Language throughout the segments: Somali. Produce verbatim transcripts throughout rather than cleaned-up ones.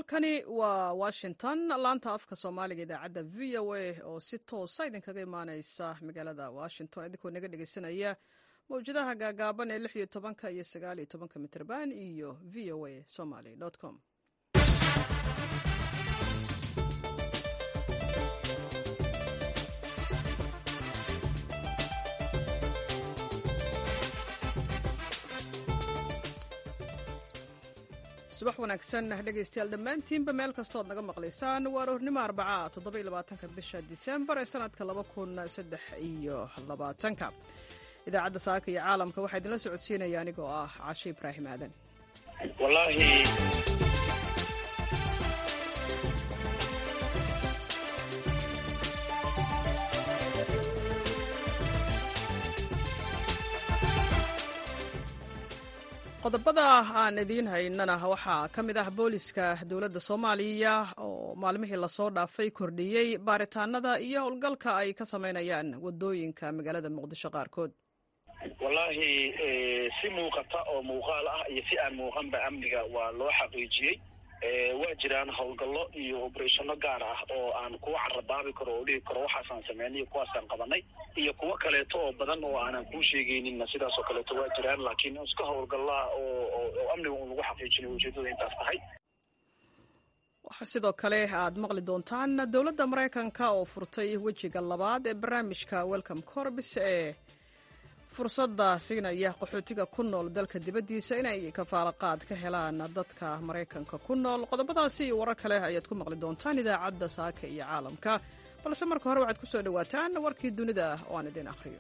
halkani waa washington laanta afka soomaaliga idaacadda v o a oo si toosa idinkaga imaaneysa magaalada washington idinkoo naga dhegeysanaya mawjadaha gaagaaban ee lix iyo tobanka iyo sagaal iyo tobanka mitrban iyo v o a somaly com. subax wanaagsan dhegaystayaal dhammaantiinba meel kastood naga maqlaysaan waa aroornimo arbaca toddoba iyo labaatanka bisha disembar ee sanadka laba kun saddex iyo labaatanka idaacadda saaka iyo caalamka waxaa idinla socodsiinaya anigoo ah cashe ibraahim aadan. wallaahi qodobada aan idiin haynana waxaa ka mid ah booliska dowladda soomaaliya oo maalmihii lasoo dhaafay kordhiyey baaritaanada iyo howlgalka ay ka samaynayaan wadooyinka magaalada muqdisho qaarkood. wallaahi si muuqata oo muuqaal ah iyo si aan muuqanba amniga waa loo xaqiijiyey. waa jiraan howlgallo iyo obereshano gaar ah oo aan kuwa carabaabi karo oo dhihi karo waxaasaan sameynay iyo kuwaasaan qabanay iyo kuwo kaleeto oo badan oo aanan kuu sheegayninna sidaas oo kaleeto waa jiraan, laakiin iska howlgallaa oo oo amniga un lagu xaqiijinayo ujeedada intaas tahay. waxaa sidoo kale aad maqli doontaan dowladda maraykanka oo furtay wejiga labaad ee barnaamijka welcome corps ee fursadda siinaya qaxootiga ku nool dalka dibaddiisa inay kafaalaqaad ka helaan dadka maraykanka ku nool. qodobadaasi iyo warar kale ayaad ku maqli doontaan idaacadda saaka iyo caalamka, balse marka hore waxaad ku soo dhowaataan warkii dunida oo aan idin akhriyo.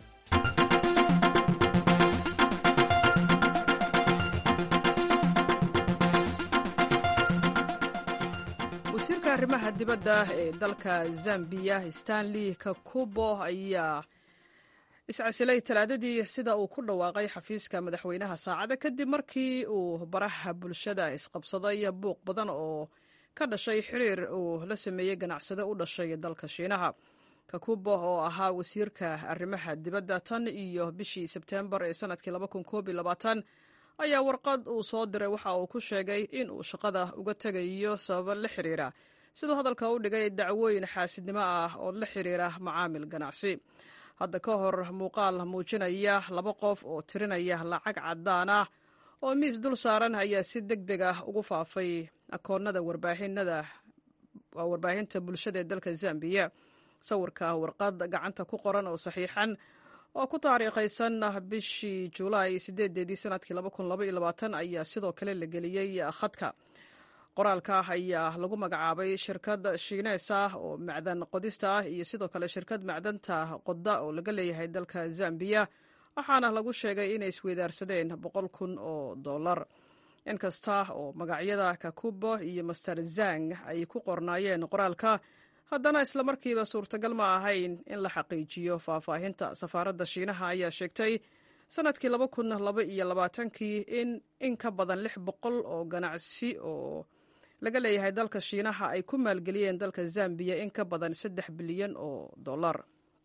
wasiirka arrimaha dibadda ee dalka zambiya stanley kakubo ayaa iscasilay talaadadii sida uu ku dhawaaqay xafiiska madaxweynaha saacada kadib markii uu baraha bulshada isqabsaday buuq badan oo ka dhashay xiriir uu la sameeyey ganacsade u dhashay dalka shiinaha. kakubo oo ahaa wasiirka arrimaha dibadda tan iyo bishii sebteembar ee sanadkii laba kun koob iyo labaatan ayaa warqad uu soo diray waxa uu ku sheegay in uu shaqada uga tegayo sababo la xiriira siduu hadalka u dhigay dacwooyin xaasidnimo ah oo la xiriira macaamil ganacsi. hadda ka hor muuqaal muujinaya laba qof oo tirinaya lacag caddaan ah oo miis dul saaran ayaa si deg deg ah ugu faafay akoonnada warbaahinada warbaahinta bulshada ee dalka zambiya. sawirka warqad gacanta ku qoran oo saxiixan oo ku taariikhaysan bishii julaay sideedeedii sanadkii laba kun laba iyo labaatan ayaa sidoo kale la geliyey khadka. qoraalka ayaa lagu magacaabay shirkad shiineys ah oo macdan qodista ah iyo sidoo kale shirkad macdanta qodda oo laga leeyahay dalka zambiya, waxaana lagu sheegay inay isweydaarsadeen boqol kun oo dollar. inkasta oo magacyada kakubo iyo master zang ay ku qornaayeen qoraalka, haddana islamarkiiba suurtagal ma ahayn in la xaqiijiyo faahfaahinta. safaaradda shiinaha ayaa sheegtay sanadkii laba kun laba iyo labaatankii in in ka badan lix boqol oo ganacsi oo laga leeyahay dalka shiinaha ay ku maalgeliyeen dalka zambiya in ka badan saddex bilyan oo dollar.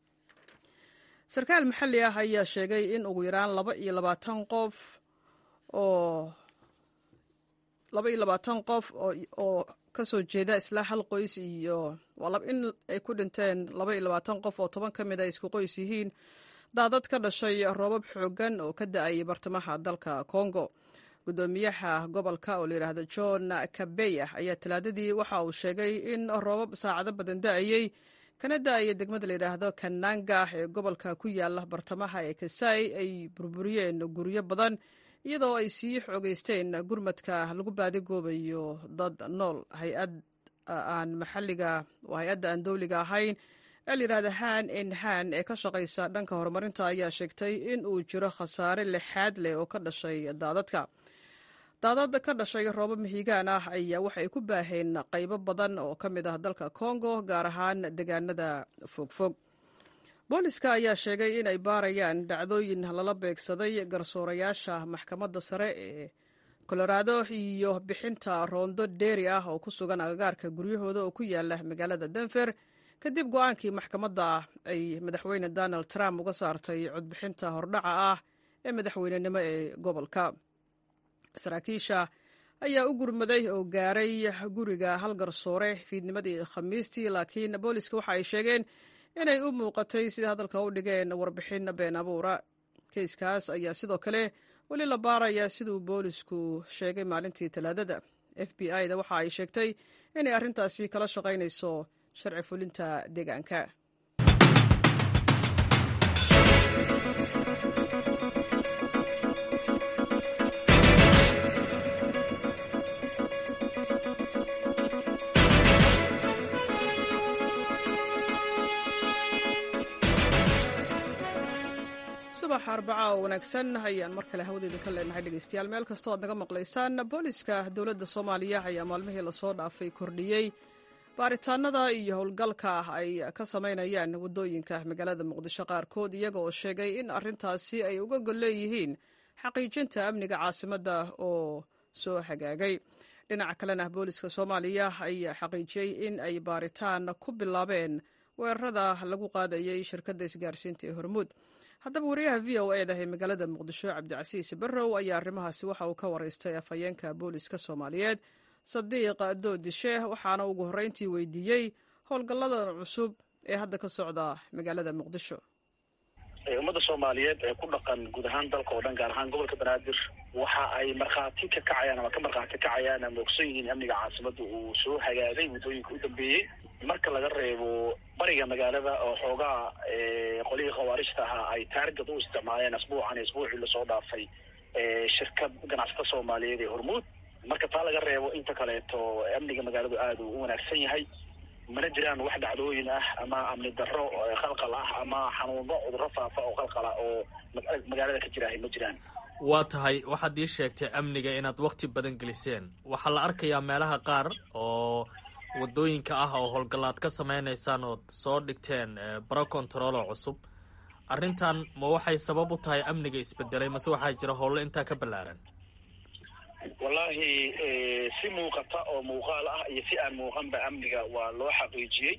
sarkaal maxalli ah ayaa sheegay in ugu yaraan laba iyo labaatan qof oo laba iyo labaatan qof oo oo ka soo jeeda isla hal qoys iyo in ay ku dhinteen laba iyo labaatan qof oo toban ka mid a isku qoys yihiin daadad ka dhashay roobab xooggan oo ka da-ay bartamaha dalka Congo. gudoomiyaha gobolka oo la yidhaahdo John Kabeya ayaa talaadadii waxa uu sheegay in roobab saacado badan da-ayey kana da-aya degmada la yidhaahdo Kananga ee gobolka ku yaala bartamaha ee Kasai ay burburiyeen guryo badan iyadoo ay sii xoogeysteen gurmadka lagu baadigoobayo dad nool. hay-ad aan maxalliga hay-adda aan dowliga ahayn ee la yidhahda han in han ee ka shaqaysa dhanka horumarinta ayaa sheegtay in uu jiro khasaare lixaad leh oo ka dhashay daadadka. daadad ka dhashay roobab mihigaan ah ayaa waxay ku baaheen qaybo badan oo ka mid ah dalka Congo, gaar ahaan deegaanada fogfog. booliska ayaa sheegay in ay baarayaan dhacdooyin lala beegsaday garsoorayaasha maxkamadda sare ee Colorado iyo bixinta roondo dheeri ah oo ku sugan agagaarka guryahooda oo ku yaala magaalada Denver kadib go-aankii maxkamadda ay madaxweyne Donald Trump uga saartay codbixinta hordhaca ah ee madaxweynenimo ee gobolka. saraakiisha ayaa u gurmaday oo gaaray guriga hal garsoore fiidnimadii khamiistii, laakiin booliska waxa ay sheegeen inay u muuqatay sida hadalka u dhigeen warbixin been abuura. keiskaas ayaa sidoo kale weli la baaraya siduu boolisku sheegay maalintii talaadada. f b i da waxa ay sheegtay inay arrintaasi kala shaqaynayso sharci fulinta deegaanka. subax arbaca oo wanaagsan ayaan mar kale hawadeeda ka leenahay dhegeystayaal, meel kastoo aad naga maqlaysaan. booliska dowladda soomaaliya ayaa maalmihii lasoo dhaafay kordhiyey baaritaanada iyo howlgalka ay ka samaynayaan waddooyinka magaalada muqdisho qaarkood, iyaga oo sheegay in arrintaasi ay uga gol leeyihiin xaqiijinta amniga caasimadda oo soo hagaagay. dhinaca kalena booliska soomaaliya ayaa xaqiijiyey in ay baaritaan ku bilaabeen weerarada lagu qaadayay shirkadda isgaarsiinta ee hormuud. haddaba wariyaha v o e da ee magaalada muqdisho cabdicasiis barrow ayaa arrimahaasi waxa uu ka waraystay afhayeenka booliska soomaaliyeed sadiiq doodishe, waxaana ugu horreyntii weydiiyey howlgalladan cusub ee hadda ka socda magaalada muqdisho. ummadda soomaaliyeed ee ku dhaqan guud ahaan dalka oo dhan, gaar ahaan gobolka banaadir, waxa ay markhaati ka kacayaan ama ka markhaati kacayaan ama ogson yihiin amniga caasimadda uu soo hagaagay muddooyinka u dambeeyey. marka laga reebo bariga magaalada oo xoogaa qolihii khawaarijta ahaa ay taargad u isticmaaleen asbuucan isbuucii lasoo dhaafay shirkad ganacsato soomaaliyeed ee hormuud. marka taa laga reebo inta kaleeto amniga magaaladu aada u wanaagsan yahay, mana jiraan wax dhacdooyin ah ama amni darro khalqal ah ama xanuuno cudurro faafa oo khalqala oo magaalada ka jirahay ma jiraan. waa tahay, waxaad ii sheegtay amniga inaad wakti badan geliseen. waxaa la arkayaa meelaha qaar oo waddooyinka ah oo howlgallaad ka samaynaysaan ood soo dhigteen baro controlo cusub. arrintan ma waxay sabab u tahay amniga isbedelay, mase waxaa jira howlo intaa ka ballaaran? wallaahi si muuqata oo muuqaal ah iyo si aan muuqanba amniga waa loo xaqiijiyey.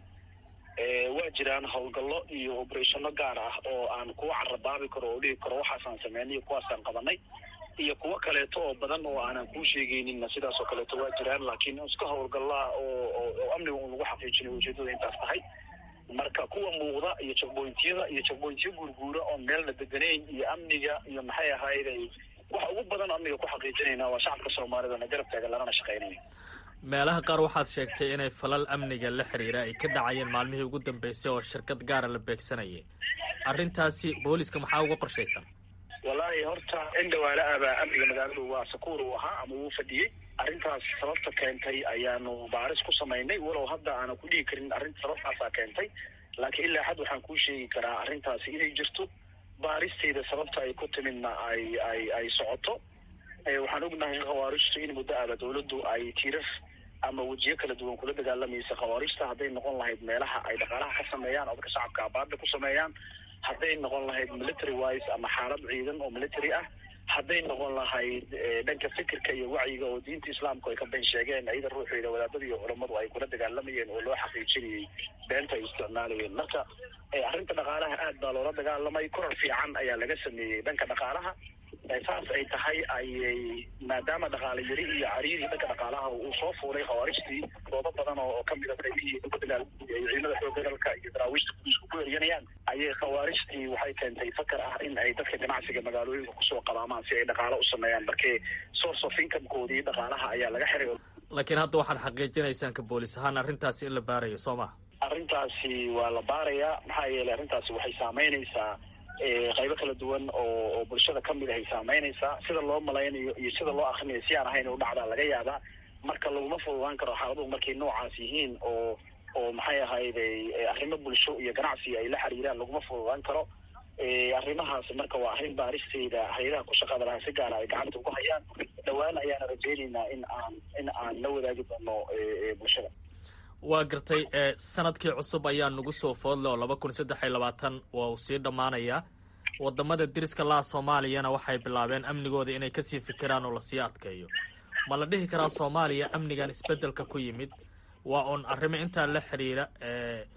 waa jiraan howlgallo iyo oberatiano gaar ah oo aan kuwa carabaabi karo oo dhigi karo waxaasaan sameynay iyo kuwaasaan qabanay, iyo kuwo kaleeto oo badan oo aanan kuu sheegeyninna sidaas oo kaleeto waa jiraan. laakiin iska howlgallaa oo oo amniga un lagu xaqiijinayo ujeedada intaas tahay. marka kuwa muuqda iyo jagboyntiyada iyo jagboyntiyo guurguura oon meelna deganayn iyo amniga iyo maxay ahayday waxa ugu badan amniga ku xaqiijinayna waa shacabka soomaalida na garab taagan lagana shaqaynaya. meelaha qaar waxaad sheegtay inay falal amniga la xiriira ay ka dhacayeen maalmihii ugu dambeysay oo shirkad gaara la beegsanayay. arrintaasi booliska maxaa uga qorshaysan? wallaahi horta in dhawaala abaa amniga magaaladu waa sakuur uu ahaa ama uu fadhiyey. arrintaas sababta keentay ayaanu baaris ku samaynay, walow hadda aanan ku dhigi karin arrinta sababtaasaa keentay, laakiin ilaa xad waxaan kuu sheegi karaa arrintaasi inay jirto. baaristeeda sababta ay ku timidna ay ay ay socoto. waxaan ognahay in khawaarijtu in muddo aaba dawladdu ay tiirar ama wejiyo kala duwan kula dagaalamaysa khawaarijta, hadday noqon lahayd meelaha ay dhaqaalaha ka sameeyaan oo dadka shacabka abaada ku sameeyaan, hadday noqon lahayd military wise ama xaalad ciidan oo military ah, hadday noqon lahayd dhanka fikirka iyo wacyiga oo diinta islaamku ay ka been sheegeen ayada ruuxeeda wadaadada iyo culammadu ay kula dagaalamayeen oo loo xaqiijinayay beenta ay isticmaalayeen. marka arrinta dhaqaalaha aad baa loola dagaalamay, korar fiican ayaa laga sameeyey dhanka dhaqaalaha. saas ay tahay ayay maadaama dhaqaale yari iyo cariiri dhanka dhaqaalaha uu soo fuulay khawaarijtii doodo badan oo kamida qaybihii ciidamada xoogga dalka iyo daraawiishta isku ku eryanayaan, ayay khawaarijtii waxay keentay fakar ah in ay dadka ganacsiga magaalooyinka kusoo qabaamaan si ay dhaqaalo u sameeyaan. markee source of incomekoodii dhaqaalaha ayaa laga xiray. laakiin hadda waxaad xaqiijinaysaan ka boolis ahaan arrintaasi in la baarayo, soo ma? arrintaasi waa la baarayaa, maxaa yeelay arrintaasi waxay saameynaysaa qaybo kala duwan oo oo bulshada kamid ahay saameynaysaa. sida loo malaynayo iyo sida loo akrinayo si aan ahayn u dhacdaa laga yaabaa. marka laguma fududaan karo xaaladuhu markay noocaas yihiin oo oo maxay ahayday arrimo bulsho iyo ganacsi ay la xiriiraan, laguma fududaan karo. arrimahaas marka waa arrin baaristeeda hay-adaha ku shaqada lahaa si gaara ay gacanta ugu hayaan. dhawaan ayaana rajeynaynaa in aan in aan la wadaagi doono bulshada. waa gartay, sanadkii cusub ayaa nagu soo foodle oo laba kun saddex iyo labaatan waa uu sii dhammaanayaa. wadamada deriska laha soomaaliyana waxay bilaabeen amnigooda inay kasii fikiraan oo lasii adkeeyo. ma la dhihi karaa soomaaliya amnigan isbedelka ku yimid waa uun arrimo intaa la xiriira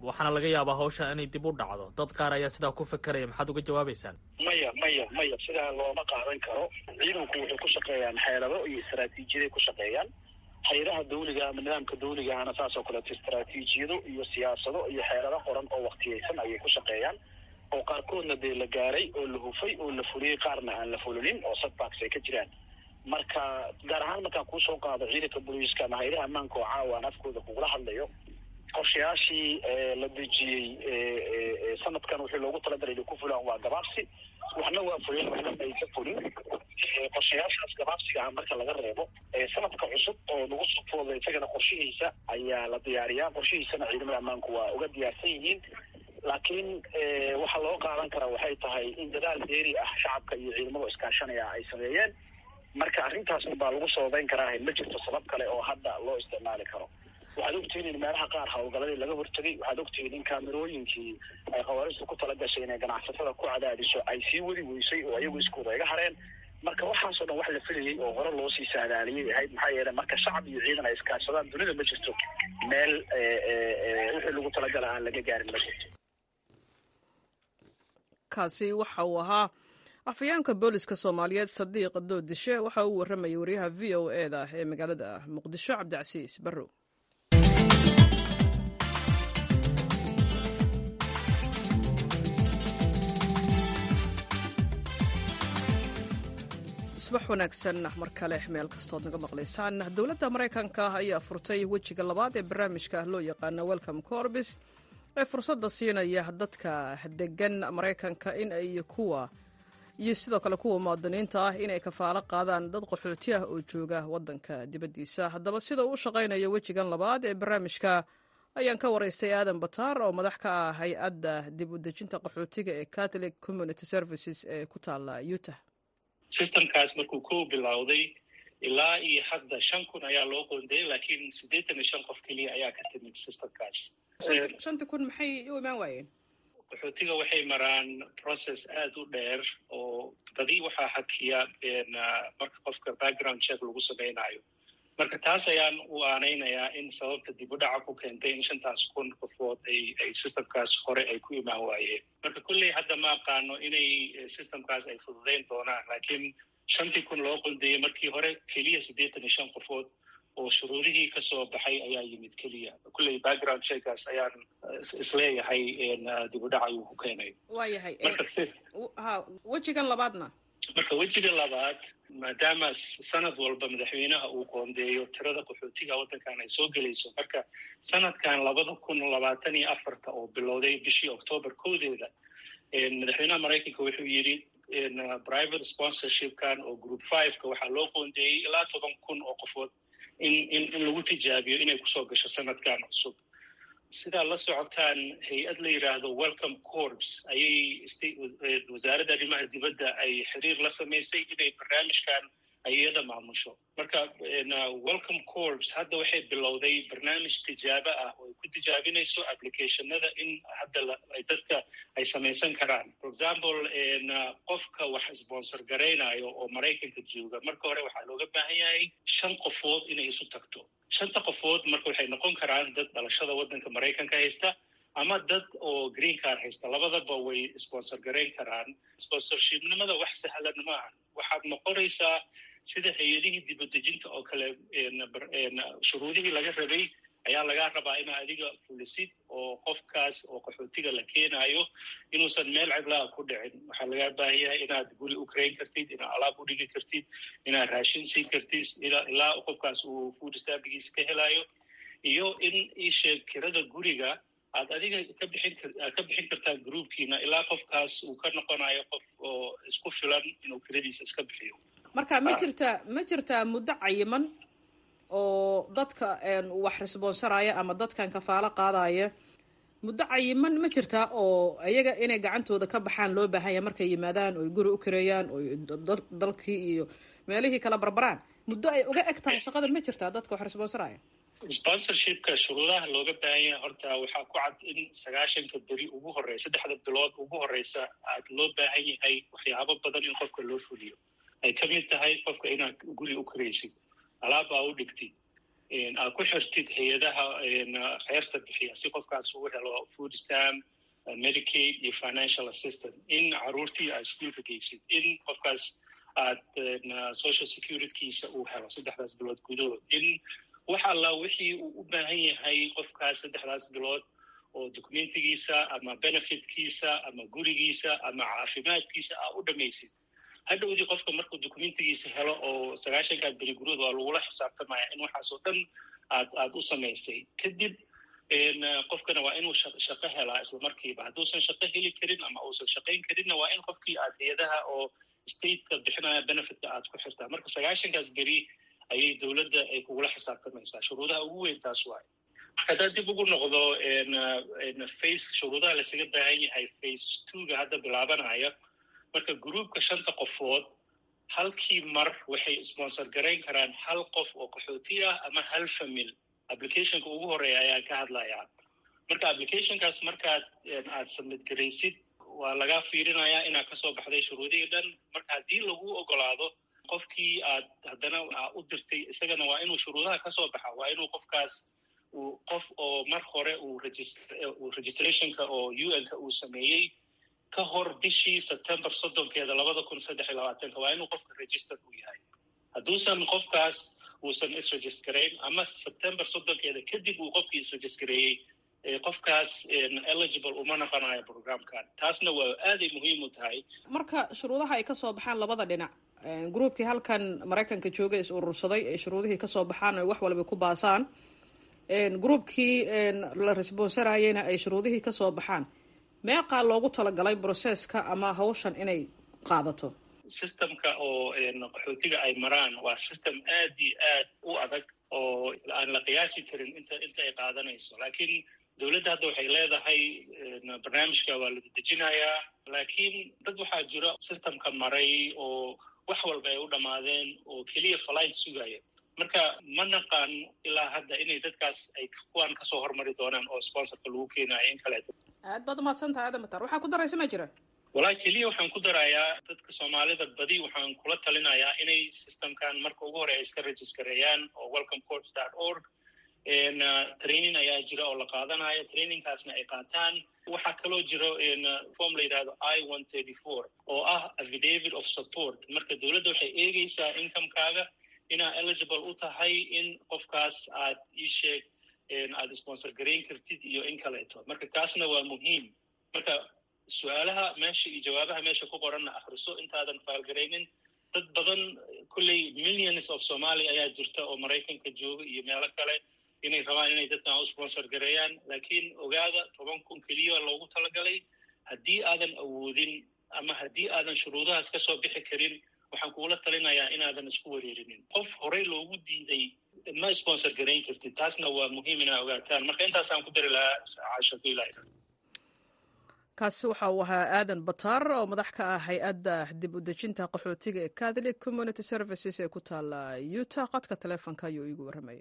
waxaana laga yaabaa hawsha inay dib u dhacdo. Dad qaar ayaa sidaa ku fakaraya, maxaad uga jawaabaysaan? maya maya maya sidaa looma qaadan karo. ciidanku wuxuu ku shaqeeyaan xeelado iyo istaraatiijiyaday ku shaqeeyaan. hay'adaha dawliga ama nidaamka dawliga ahna saas oo kaleeto istaraatiijiyado iyo siyaasado iyo xeelado qoran oo waqtiyeysan ayay ku shaqeeyaan, oo qaarkoodna dee la gaaray oo la hufay oo la fuliyey, qaarna aan la fulinin oo setbacks ay ka jiraan. marka gaar ahaan markaan kuusoo qaado ciidanka booliiska ama hay'adaha ammaanka oo caawa aan afkooda kugula hadlayo, qorshayaashii la dejiyey sanadkan wixii loogu talagalay inay ku fulaan waa gabaabsi, waxna waa fulin waxna ay ka fulin. qorshayaashaas gabaabsiga ah marka laga reebo sanadka cusub oo lagu soo fooday isagana qorshihiisa ayaa la diyaariyaa. qorshihiisana ciidamada ammaanku waa uga diyaarsan yihiin, laakiin waxa loo qaadan karaa waxay tahay in dadaal dheeri ah shacabka iyo ciidamada iskaashanaya ay sameeyeen. marka arrintaas unbaa lagu soodayn karaa, ma jirto sabab kale oo hadda loo isticmaali karo. waxaad ogtihiin in meelaha qaar hawlgaladii laga hortegay. waxaad ogtihiin in kaamirooyinkii ay khawaaristu ku tala gashay inay ganacsatada ku cadaadiso ay sii wadi weysay oo ayagu iskooda iga hareen. marka waxaasoo dhan wax la filayay oo hore loo sii saadaaliyay ahayd. maxaa yeelay marka shacab iyo ciidan ay iskaashadaan dunida ma jirto meel wixii lagu talagala aan laga gaarin ma jirto. kaasi waxa uu ahaa afhayeenka booliska Soomaaliyeed Sadiiq Doodishe. waxa uu waramayay wariyaha V O A da ee magaalada Muqdisho Cabdicasiis Barrow. subax wanaagsan mar kale meel kastood naga maqlaysaan. dowladda Mareykanka ayaa furtay wejiga labaad ee barnaamijka loo yaqaano Welcome Corps ee fursadda siinaya dadka degan Mareykanka in ay kuwa iyo sidoo kale kuwa muwaadiniinta ah inay kafaalo qaadaan dad qaxooti ah oo jooga waddanka dibaddiisa. haddaba sida uu shaqaynayo wejigan labaad ee barnaamijka ayaan ka waraystay Aadan Bataar oo madax ka ah hay-adda dib u dejinta qaxootiga ee Catholic Community Services ee ku taala Utah. systemkaas markuu ku bilowday ilaa iyo hadda shan kun ayaa loo qoondeeyey, laakiin siddeetan iyo shan qof keliya ayaa ka timid systemkaas. shanta kun maxay u imaan waayeen? qaxootiga waxay maraan process aada u dheer oo badi waxaa hakiya marka qofka background check lagu samaynayo. marka taas ayaan u aanaynayaa in sababta dib u dhaca ku keentay in shantaas kun qofood ay ay systemkaas hore ay ku imaan waayeen. marka kulley hadda ma aqaano inay systemkaas ay fududayn doonaan, laakiin shantii kun loo qondeeyey markii hore keliya siddeetan iyo shan qofood oo shuruudihii ka soo baxay ayaa yimid keliya. kulley background checkkaas ayaan isleeyahay dib u dhac ayuu ku keenay. waa yahay ha wejigan labaadna marka wejiga labaad maadaama sanad walba madaxweynaha uu qoondeeyo tirada qaxootiga waddankan ay soo gelayso, marka sanadkan labada kun labaatan iyo afarta oo bilowday bishii octoobar koodeeda madaxweynaha maraykanka wuxuu yidhi private sponsorshipkan oo group fiveka waxaa loo qoondeeyey ilaa toban kun oo qofood in in in lagu tijaabiyo inay kusoo gasho sanadkan cusub. sidaa la socotaan hay-ad la yidhaahdo Welcome Corps ayay wasaaradda arrimaha dibadda ay xiriir la samaysay inay barnaamijkan ay iyada maamusho. marka Welcome Corps hadda waxay bilowday barnaamij tijaabo ah oo ay ku tijaabinayso applicationada in hadda ay dadka ay samaysan karaan. for example qofka wax sponsor garaynayo oo Maraykanka jooga, marka hore waxaa looga baahan yahay shan qofood inay isu tagto. shanta qofood marka waxay noqon karaan dad dhalashada waddanka Maraykanka haysta ama dad oo green card haysta, labadaba way sponsor garayn karaan. sponsorshipnimada wax sahlan maaha. waxaad noqonaysaa sida hay-adihii dibadejinta oo kale shuruudihii laga rabay ayaa lagaa rabaa inaa adiga fulisid oo qofkaas oo qaxootiga la keenayo inuusan meel cidlaa ku dhicin. waxaa lagaa baahan yahay inaad guri u karayn kartid, inaad alaab u dhigi kartid, inaad raashin siin kartid ilaa qofkaas uu food stampigiisa ka helayo, iyo in isheeg kirada guriga aad adiga ka bixin ka bixin kartaa groupkiina ilaa qofkaas uu ka noqonayo qof oo isku filan inuu kiradiisa iska bixiyo. marka ma jirtaa ma jirtaa muddo cayiman oo dadka wax responsoraya ama dadkan kafaalo qaadaya muddo cayiman ma jirtaa oo iyaga inay gacantooda ka baxaan loo baahan yahay markay yimaadaan oo guri u kareeyaan oo dalkii iyo meelihii kala barbaraan? muddo ay uga eg tahay shaqada ma jirtaa dadka wax responsoraya? sponsorshipka shuruudaha looga baahan yahay horta waxaa ku cad in sagaashanka beri ugu horeysa saddexda bilood ugu horeysa aad loo baahan yahay waxyaabo badan in qofka loo fuliyo. ay ka mid tahay qofka inaad guri u karaysid, alaab aa u dhigtid, aad ku xirtid hay-adaha kheyrta bixiya si qofkaas uu helo food stamp, medicaid iyo financial assistance, in caruurtii aad iskuolka geysid, in qofkaas aad social securitykiisa uu helo saddexdaas bilood gudahood, in wax alla wixii uu u baahan yahay qofkaas saddexdaas bilood oo documentigiisa ama benefitkiisa ama gurigiisa ama caafimaadkiisa aa u dhamaysid. hadhowdii qofka markuu documentigiisa helo oo sagaashankaad beri gudahood waa lagula xisaabtamaya in waxaasoo dhan aad aad u samaysay. kadib qofkana waa inuu shaqo helaa isla markiiba. hadduusan shaqo heli karin ama uusan shaqayn karinna waa in qofkii aad hay-adaha oo stateka bixinaya benefitka aad ku xirtaa. marka sagaashankaas beri ayay dowladda ay kugula xisaabtamaysaa. shuruudaha ugu weyn taas waayo. marka haddaad dib ugu noqdo face shuruudaha lasaga baahan yahay face twoga hadda bilaabanaya, marka gruupka shanta qofood halkii mar waxay sponsor garayn karaan hal qof oo qaxooti ah ama hal famil. applicationka ugu horeeya ayaan ka hadlayaa. marka applicationkaas markaad aad submit garaysid waa laga fiirinayaa inaad kasoo baxday shuruudihii dhan. marka haddii lagu ogolaado qofkii aad haddana u dirtay isagana waa inuu shuruudaha kasoo baxa. waa inuu qofkaas uu qof oo mar hore uu registrationka oo u n-ka uu sameeyey ka hor bishii September soddonkeeda labada kun saddex iyo labaatanka waa inuu qofka register u yahay. hadduusan qofkaas uusan isregistrayn ama September soddonkeeda kadib uu qofkii isregistareeyey, qofkaas eligible uma noqonayo programkan. taasna waa aaday muhiim u tahay. marka shuruudaha ay kasoo baxaan labada dhinac, groupkii halkan maraykanka joogay is urursaday ee shuruudihii kasoo baxaan ay wax walba ku baasaan, groupkii la responserayena ay shuruudihii kasoo baxaan, meeqaa loogu talagalay processka ama hawshan inay qaadato? systemka oo qaxootiga ay maraan waa system aad iyo aad u adag oo aan la qiyaasi karin inta inta ay qaadanayso. laakiin dowladda hadda waxay leedahay barnaamijka waa la dejinayaa, laakiin dad waxaa jira systemka maray oo wax walba ay u dhammaadeen oo keliya flight sugaya. marka ma naqaan ilaa hadda inay dadkaas ay kuwaan kasoo hormari doonaan oo sponsorka lagu keenayo in kaleeto. aad baad umahadsantahay Aadan Matar. waxaa ku daraysa ma jira? walahi keliya waxaan ku darayaa dadka soomaalida badi waxaan kula talinayaa inay systemkan marka ugu hore ay iska registareeyaan oo welcome courts dot org. training ayaa jira oo la qaadanayo, trainingkaasna ay qaataan. waxaa kaloo jiro form la yidhahdo I one thirty-four oo ah affidavit of support. marka dowladda waxay eegeysaa incomekaaga inaa eligible u tahay in qofkaas aad ii sheeg aad sponsor garayn kartid iyo in kaleeto. marka taasna waa muhiim. marka su-aalaha meesha iyo jawaabaha meesha ku qoranna akhriso intaadan faalgaraynin. dad badan kulley millions of Somali ayaa jirta oo Maraykanka jooga iyo meelo kale inay rabaan inay dadkan u sponsor gareeyaan, laakiin ogaada toban kun keliya loogu talagalay. haddii aadan awoodin ama haddii aadan shuruudahaas kasoo bixi karin, waxaan kugula talinayaa inaadan isku wareerinin. qof horey loogu diiday ma sponsor garayn kartid. taasna waa muhiim inaa ogaataan. marka intaasaan ku dari lahaa caashatu ilaah. kaasi waxa uu ahaa Aadan Matar oo madax ka ah hay-adda dib u dejinta qaxootiga ee Catholic Community Services ee ku taala Utah. qadka taleefanka ayuu iigu warramayay.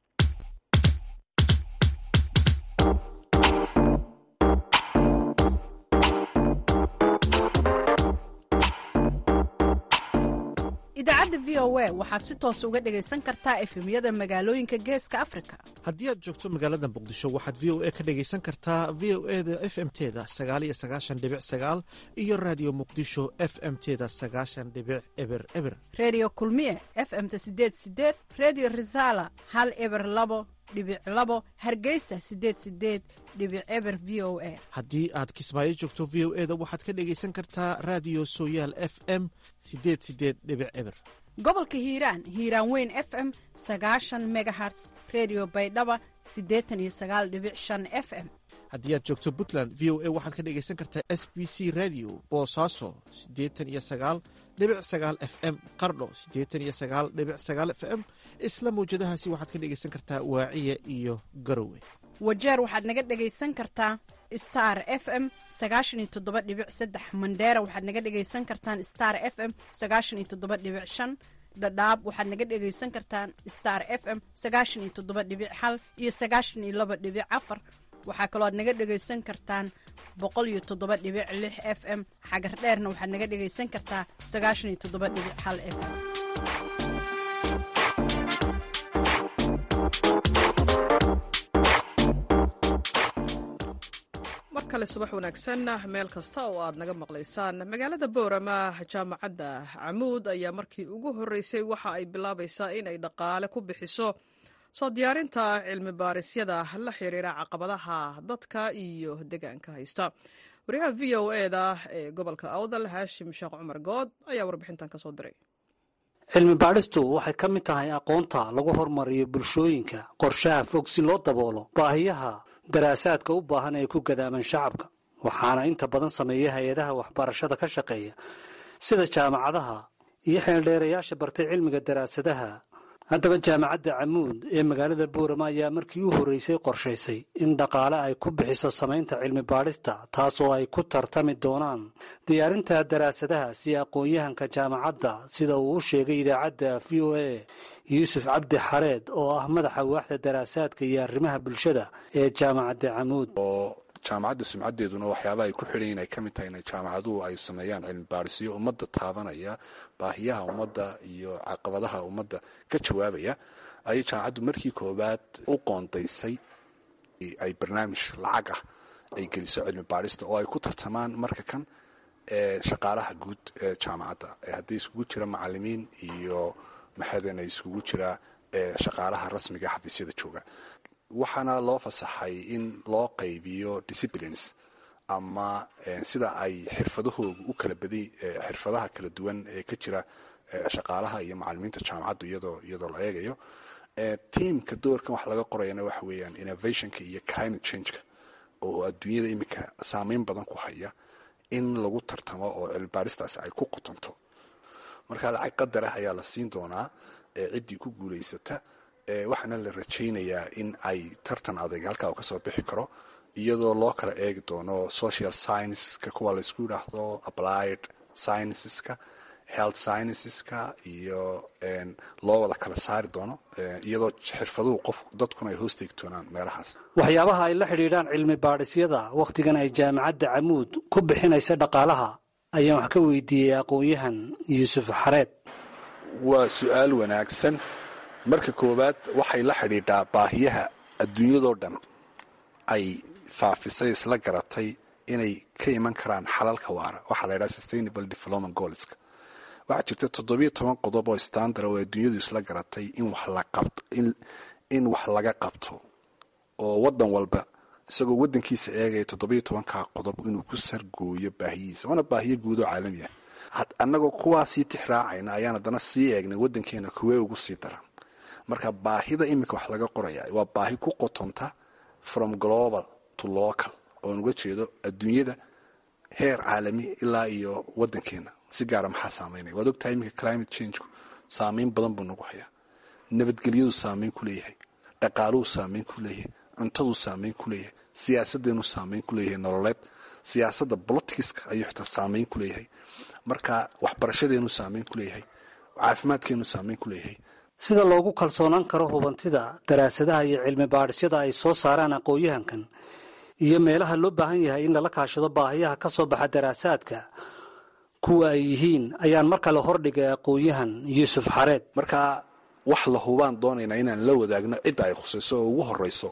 idaacadda v o a waxaad si toos uga dhagaysan kartaa efemyada magaalooyinka geeska afrika. haddii aad joogto magaalada muqdisho waxaad v o a ka dhagaysan kartaa v o eda f m teda sagaal iyo sagaashan dhibic sagaal iyo raadiyo muqdisho f m teda sagaashan dhibic eber eber. redio kulmiye f m-ta sideed sideed, redio risala hal eber labo dhibic labo, hargeysa sideed sideed dhibic eber v o a. haddii aad kismaayo joogto v o eda waxaad ka dhagaysan kartaa raadiyo sooyaal f m sideed sideed dhibic eber. gobolka hiiraan hiiraan weyn f m sagaashan megaherts, redio baydhaba siddeetan iyo sagaal dhibic shan f m. haddii aad joogto puntland v o a waxaad ka dhagaysan kartaa s b c radio boosaaso siddeetan iyo sagaal dhibic sagaal f m, qardho siddeetan iyo sagaal dhibic sagaal f m. isla mawjadahaasi waxaad ka dhagaysan kartaa waaciya iyo garowe. wajeer waxaad naga dhagaysan kartaa star f m sagaashan iyo toddoba dhibic saddex, mandheera waxaad naga dhagaysan kartaan star f m sagaashan iyo toddoba dhibic shan, dhadhaab waxaad naga dhagaysan kartaan star f m sagaashan iyo toddoba dhibic hal iyo sagaashan iyo laba dhibic afar. waxaa kaloo aad naga dhagaysan kartaan boqol iyo toddoba dhibic lix f m. xagar dheerna waxaad naga dhagaysan kartaa sagaashan iyo toddoba dhibic hal f m. kale subax wanaagsan meel kasta oo aad naga maqlaysaan. magaalada boorama jaamacadda camuud ayaa markii ugu horeysay waxa ay bilaabaysaa inay dhaqaale ku bixiso soo diyaarinta cilmi baarisyada la xiriira caqabadaha dadka iyo deegaanka haysta. wariyaha v o eda ee gobolka awdal haashim sheekh cumar good ayaa warbixintan ka soo diray. cilmi baadhistu waxay ka mid tahay aqoonta lagu horumariyo bulshooyinka qorshaha fog si loo daboolo baahiyaha daraasaadka u baahan ee ku gadaaman shacabka, waxaana inta badan sameeya hay-adaha waxbarashada ka shaqeeya sida jaamacadaha iyo xeeldheerayaasha bartay cilmiga daraasadaha. haddaba jaamacadda camuud ee magaalada boorama ayaa markii u horreysay qorshaysay in dhaqaale ay ku bixiso samaynta cilmi baadhista, taasoo ay ku tartami doonaan diyaarinta daraasadaha si aqoon-yahanka jaamacadda, sida uu u sheegay idaacadda v o a yuusuf cabdi xareed oo ah madaxa waaxda daraasaadka iyo arrimaha bulshada ee jaamacadda camuud. jaamacadda sumcadeeduna waxyaabaha ay ku xidhan yihin ay ka mid tahay in jaamacaduhu ay sameeyaan cilmi baadhisyo ummadda taabanaya baahiyaha ummadda iyo caqabadaha ummadda ka jawaabaya. ayay jaamacaddu markii koowaad u qoondaysay ay barnaamij lacag ah ay geliso cilmi baadhista oo ay ku tartamaan marka kan ee shaqaalaha guud ee jaamacadda, haddii iskugu jira macalimiin iyo maxadan ay iskugu jira shaqaalaha rasmiga xafiisyada jooga. waxaana loo fasaxay in loo qaybiyo disciplines ama sida ay xirfadahooda u kala baday xirfadaha kala duwan ee ka jira shaqaalaha iyo macalimiinta jaamacaddu iyadoo iyadoo la eegayo. tiimka doorkan wax laga qorayana waxa weeyaan innovationka iyo climate changeka oo adduunyada iminka saameyn badan ku haya in lagu tartamo oo cilmi baadhistaasi ay ku qotonto. marka lacag qadar ah ayaa la siin doonaa ciddii ku guulaysata, waxaana la rajaynayaa in ay tartan adeeg halkaa uu ka soo bixi karo, iyadoo loo kala eegi doono social scienceska kuwa laysku yidhaahdo applied scienceska, health scienceska iyo loo wada kala saari doono, iyadoo xirfaduhu qof dadkuna ay hoos teegi doonaan meelahaas. waxyaabaha ay la xidhiidhaan cilmi baadhisyada wakhtigan ay jaamacadda camuud ku bixinaysa dhaqaalaha ayaan wax ka weydiiyey aqoon-yahan yuusuf xareed. waa su-aal wanaagsan. marka koowaad waxay la xidhiidhaa baahiyaha adduunyadoo dhan ay faafisay isla garatay inay ka iman karaan xalalka waara, waxaa la yidhaha sustainable development goalska. waxaa jirta toddobiyo toban qodob oo standard oo adduunyadu isla garatay in wax la qabto in wax laga qabto, oo wadan walba isagoo wadankiisa eegaya toddobiyo tobankaa qodob inuu ku sargooyo baahiyihiisa, waana baahiyo guud oo caalami ah. annagoo kuwaa sii tixraacayna ayaan haddana sii eegnay wadankeena kuwee ugu sii daran. marka baahida iminka wax laga qoraya waa baahi ku qotonta from global to local, oon uga jeedo adduunyada heer caalami ilaa iyo wadankeena si gaara maxaa saameynaya. waad ogtahay iminka climate changeku saameyn badan buu nagu hayaa. nabadgelyadu saameyn ku leeyahay, dhaqaaluhu saameyn ku leeyahay, cuntaduu saameyn ku leeyahay, siyaasadeenu saameyn ku leeyahay nololeed, siyaasadda politicska ayuu xitaa saameyn ku leeyahay. marka waxbarashadeenu saameyn ku leeyahay, caafimaadkeenu saameyn ku leeyahay. sida loogu kalsoonaan karo hubantida daraasadaha iyo cilmi baadhisyada ay soo saaraan aqoon-yahankan iyo meelaha loo baahan yahay in lala kaashado baahiyaha ka soo baxa daraasaadka kuwa ay yihiin ayaan mar kale hordhigay aqoon-yahan yuusuf xareed. marka wax la hubaan doonaynaa inaan la wadaagno cidda ay khusayso oo ugu horeyso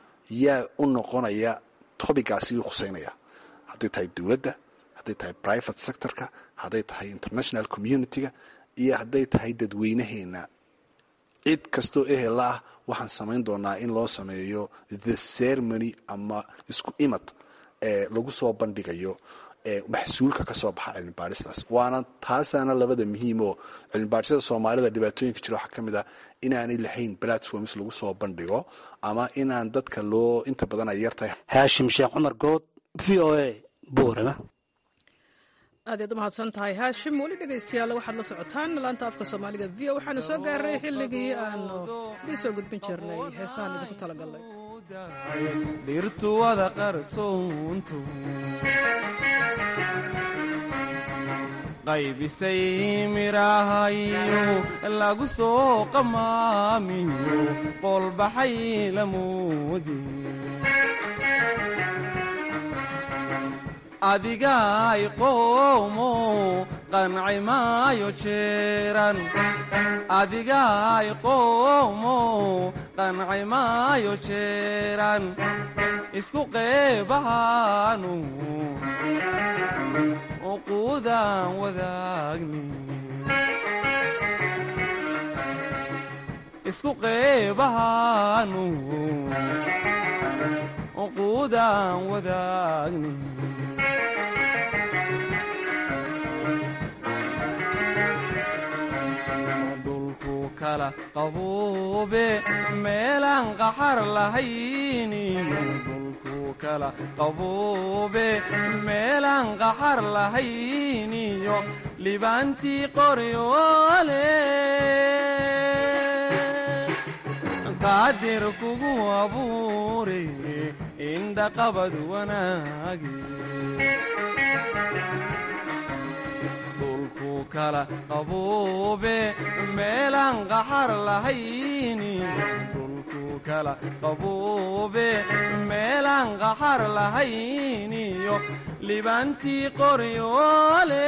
yaa u noqonaya tobigaasi u khuseynaya, hadday tahay dowladda, hadday tahay private sectorka, hadday tahay international community-ga iyo hadday tahay dadweynaheena. cid kastoo ehela ah waxaan samayn doonaa in loo sameeyo the ceremony ama isku imad ee lagu soo bandhigayo maxsuulka ka soo baxa cilmi baadhistaas. waana taasaana labada muhiim oo cilmi baadhisyada soomaalida dhibaatooyinka jira waxaa ka mid ah inaanay lahayn platforms lagu soo bandhigo ama inaan dadka loo inta badan ay yartahay. haashim sheekh cumar good, v o a boorama. aad aad u mahadsan tahay haashim. weli dhegaystayaal waxaad la socotaan laanta afka soomaaliga v o. waxaanu soo gaaray xilligii aanu idin soo gudbin jirnay heesaan idinku talagalnay. dhirtu wada qarsoontu qaybisay mirahayo lagu soo qamaamiyo qolbaxay lamoodi adigaay qoomo qanci maayo jeeran adigaay qoomo qanci maayo jeeraan isku qeybahaanu uquudaan wadaagni isku qeybahaanu uquudaan wadaagni dhulku kala qabuube meelaan qaxar lahayniyo dhulku kala qabuube meelaan qaxar lahayniyo libaantii qoryoole qaadir kugu abuure indhaqabad wanaagi dhulku kala qabuube meelaan qaxar lahayni dhulku kala qabuube meelaan qaxar lahayniyo libaantii qoryoole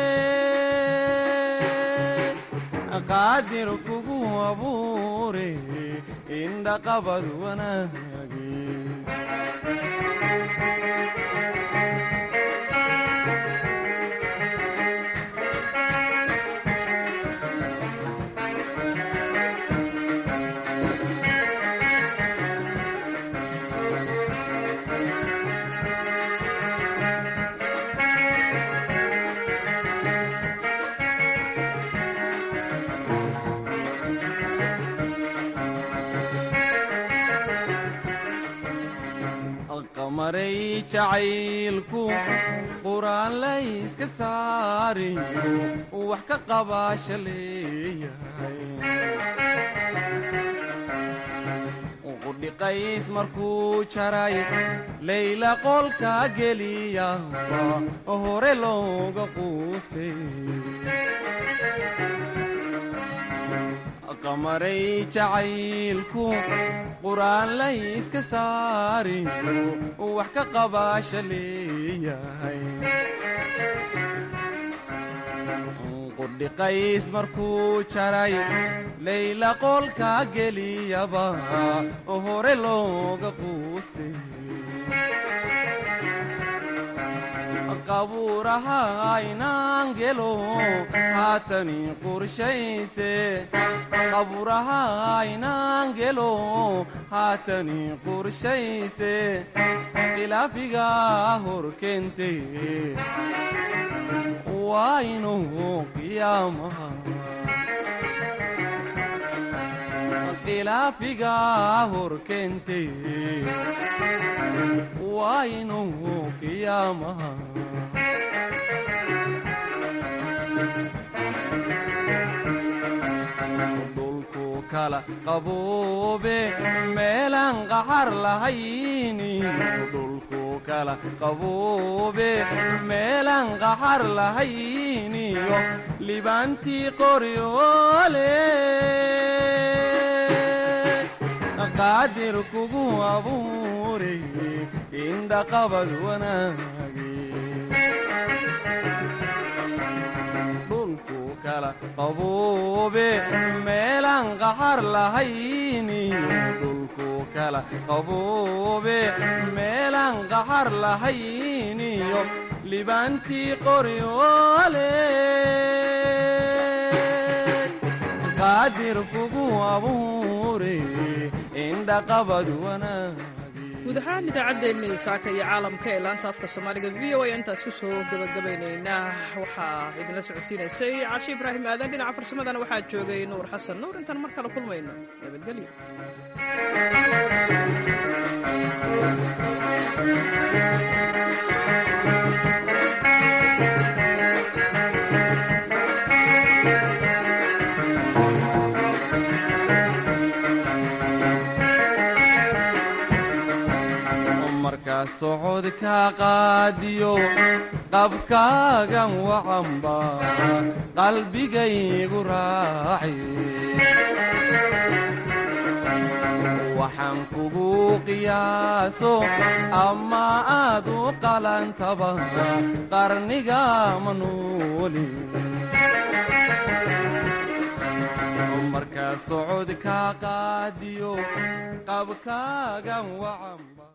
qaadir kugu abuure indhaqabad wanaagi maray jacaylku quraan layska saariyo wax ka qabaasha leeyahay qudhiqays markuu jaray layla qolka geliyaba hore looga quustay qamaray jacaylku quraan layska saariyo wax ka qabaasha leeyahay qudhiqays markuu jaray layla qolka geliyaba hore looga quustay qabuuraha aynaan gelo haatani qorshayse qabuuraha aynaan gelo haatani qorshayse khilaafiga hor keente waa inuu qiyaamaha khilaafiga hor keente waa inuu qiyaamaha dhulku kala qabuube meelaan qaxar lahayni dhulku kala qabuube meelaan qaxar lahayniyo libaantii qoryoole qaadir kugu abuure indhaqabad wanaagi dhulku kala qabuube meelaan qaxar lahayni dhulku kala qabuube meelaan qaxar lahayniyo libaantii qoryoole qaadir kugu abuure indhaqabad wanaagi guud ahaan idaacaddeenna saaka iyo caalamka ee laanta afka soomaaliga v o a intaas ku soo gabagabaynaynaa waxaa idinla socodsiinaysay caashi ibraahim aadan dhinaca farsamadana waxaa joogay nuur xasan nuur intaan mar kale kulmayno nabadgelyo socodka qaadiyo qabkaagan wacanba qalbigaygu raaci waxaan kugu qiyaaso ama aad u qalantaba qarniga ma nooli marka socodka qaadiyo qabkaagan wacanba